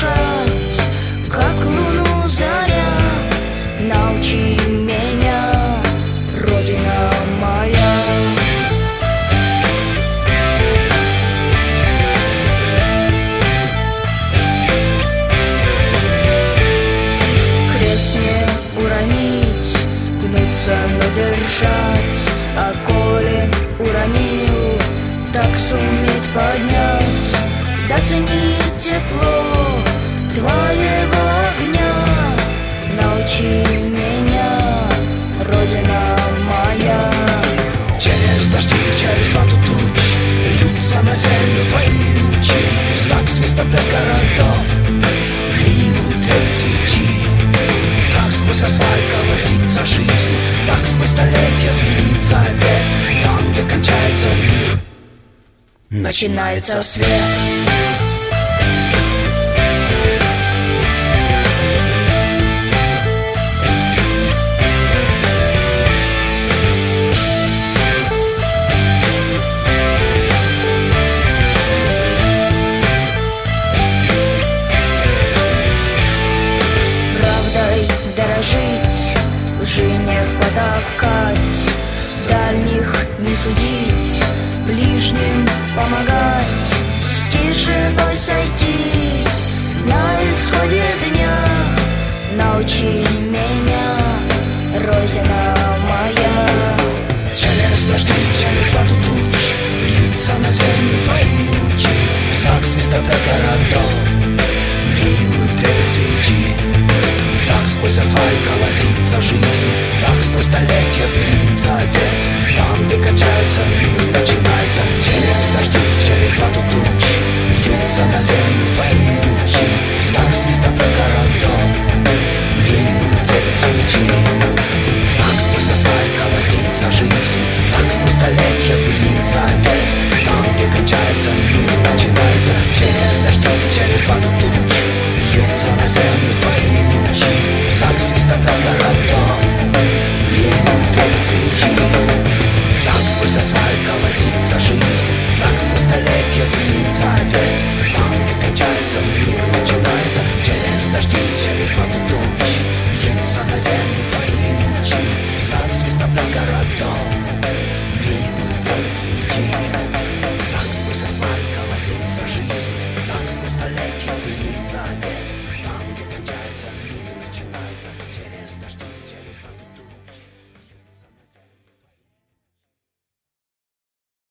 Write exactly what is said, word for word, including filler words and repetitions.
дышать, как луну заря. Научи меня, Родина моя. Крест не уронить, гнуться, но держать. А коли уронил, так суметь поднять. Да ценить тепло твоего огня. Научи меня, Родина моя. Через дожди, через вату туч льются на землю твои лучи. Так свистом блеск городов милуют трепет свечи. Как сквозь асфальт колосится жизнь, так сквозь столетия звенит завет. Там, где кончается мир, начинается свет. Дорожить, лжи не потакать, дальних не судить, ближним помогать, с тишиной сойтись на исходе дня. Научи меня, Родина моя. Через дожди, через вату туч льются на землю твои лучи. Так свистом блеск городов милуют трепет свечи. Так сквозь асфальт колосится жизнь, так сквозь столетия звенит завет. Там, где кончается мир, начинается. Через дожди, через вату туч льются на землю твои лучи. Так свистом блеск городов милуют трепет свечи.